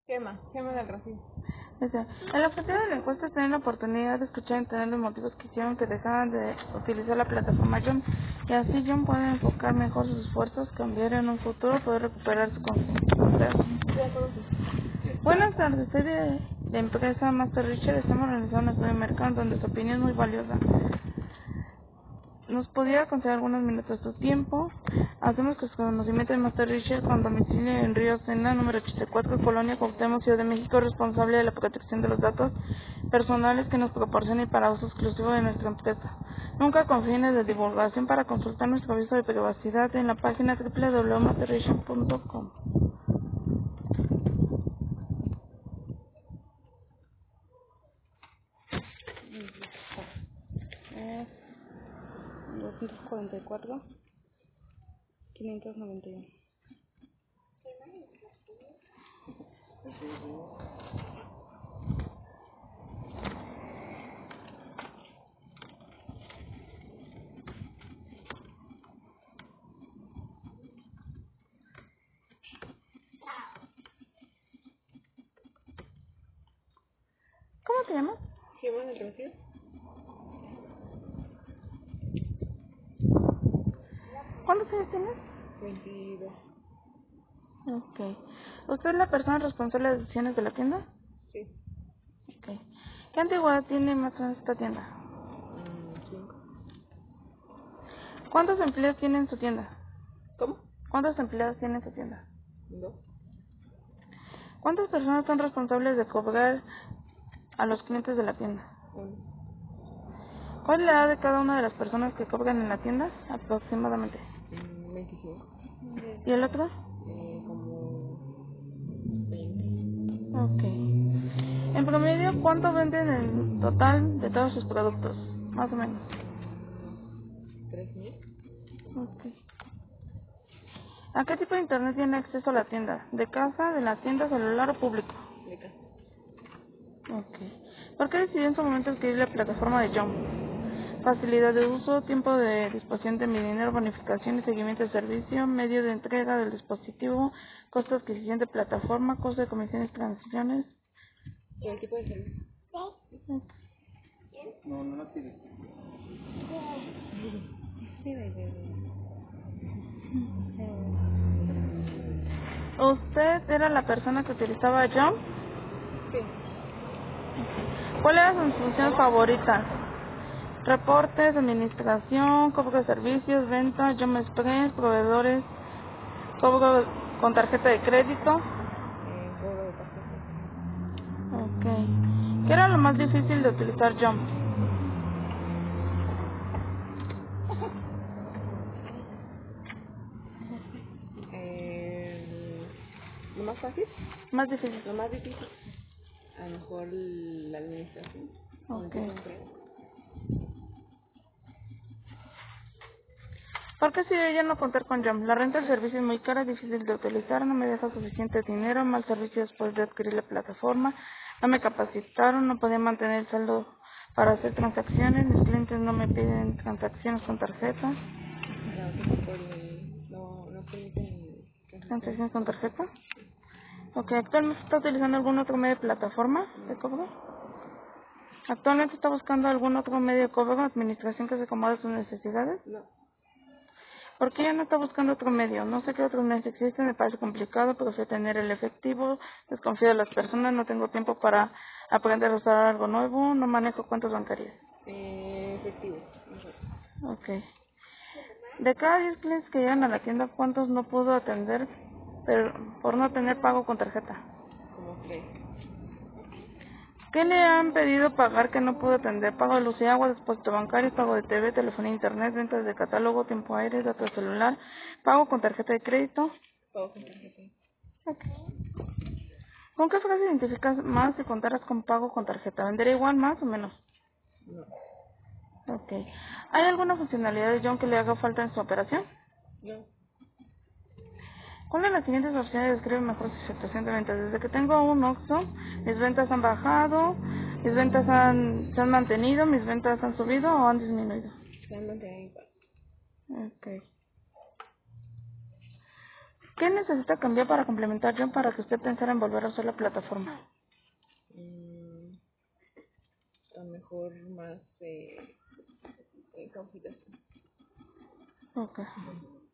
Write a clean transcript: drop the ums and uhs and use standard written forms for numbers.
Gema del Rocío. El objetivo de la encuesta es tener la oportunidad de escuchar y entender los motivos que hicieron que dejaran de utilizar la plataforma Jump y así Jump puede enfocar mejor sus esfuerzos, cambiar en un futuro, poder recuperar su confianza. Buenas tardes, soy de la empresa Master Richard. Estamos realizando un estudio de mercado donde su opinión es muy valiosa. ¿Nos podría conceder algunos minutos de su tiempo? Hacemos que su conocimiento de Master Richard con domicilio en Río Sena, número 84, Colonia Cuauhtémoc, Ciudad de México, responsable de la protección de los datos personales que nos proporciona y para uso exclusivo de nuestra empresa. Nunca con fines de divulgación. Para consultar nuestro aviso de privacidad en la página www.masterrichard.com. Es 244 591. ¿Cómo te llamas? Gema del Rocío. ¿Cuántos años tienes? 22. Ok. ¿Usted es la persona responsable de decisiones de la tienda? Sí. Ok. ¿Qué antigüedad tiene más o menos esta tienda? 5. ¿Cuántos empleados tiene en su tienda? ¿Cómo? ¿Cuántos empleados tiene en su tienda? 2. ¿Cuántas personas son responsables de cobrar a los clientes de la tienda? 1. ¿Cuál es la edad de cada una de las personas que cobran en la tienda? Aproximadamente. 25. ¿Y el otro? Como 20. Ok. En promedio, ¿cuánto venden en total de todos sus productos? Más o menos. 3,000. Ok. ¿A qué tipo de internet tiene acceso a la tienda? ¿De casa, de la tienda, celular o público? De casa. Ok. ¿Por qué decidió en su momento adquirir la plataforma de Jump? Facilidad de uso, tiempo de disposición de mi dinero, bonificación y seguimiento de servicio, medio de entrega del dispositivo, costo de adquisición de plataforma, costo de comisiones y transacciones. ¿Qué tipo de servicio? Ok. No, no la pides. Sí, ¿Usted era la persona que utilizaba Jump? Sí. ¿Cuál era su función favorita? Reportes, administración, cobro de servicios, ventas, Jump Express, proveedores, cobro con tarjeta de crédito. Cobro de tarjeta. Ok. ¿Qué era lo más difícil de utilizar Jump? ¿Lo más fácil? Más difícil. Lo más difícil. A lo mejor la administración. O el Ok. tipo de empleo. ¿Por qué decidió ya no contar con Jump? La renta del servicio es muy cara, difícil de utilizar, no me deja suficiente dinero, mal servicio después de adquirir la plataforma, no me capacitaron, no podía mantener el saldo para hacer transacciones, mis clientes no me piden transacciones con tarjeta. No, tampoco no permiten ¿Transacciones con tarjeta? Ok, ¿actualmente está utilizando algún otro medio de plataforma de cobro? ¿Actualmente está buscando algún otro medio de cobro o administración que se acomode a sus necesidades? No. ¿Por qué ya no está buscando otro medio? No sé qué otros medios existen, me parece complicado, prefiero tener el efectivo, desconfío de las personas, no tengo tiempo para aprender a usar algo nuevo, no manejo cuentas bancarias. Efectivo. Ok. De cada 10 clientes que llegan a la tienda, ¿cuántos no pudo atender por no tener pago con tarjeta? Como 3. ¿Qué le han pedido pagar que no pudo atender? Pago de luz y agua, depósito bancario, pago de TV, telefonía, internet, ventas de catálogo, tiempo aire, datos celular, pago con tarjeta de crédito. Pago con tarjeta. Ok. ¿Con qué frase identificas más si contaras con pago con tarjeta? ¿Vendería igual, más o menos? No. Ok. ¿Hay alguna funcionalidad de John que le haga falta en su operación? No. ¿Cuál de las siguientes opciones describe mejor su situación de ventas? Desde que tengo un Oxxo, mis ventas han bajado, mis ventas se han mantenido, mis ventas han subido o han disminuido. Se han mantenido igual. Ok. ¿Qué necesita cambiar para complementar John para que usted pensara en volver a usar la plataforma? A lo mejor más capacitación. Ok.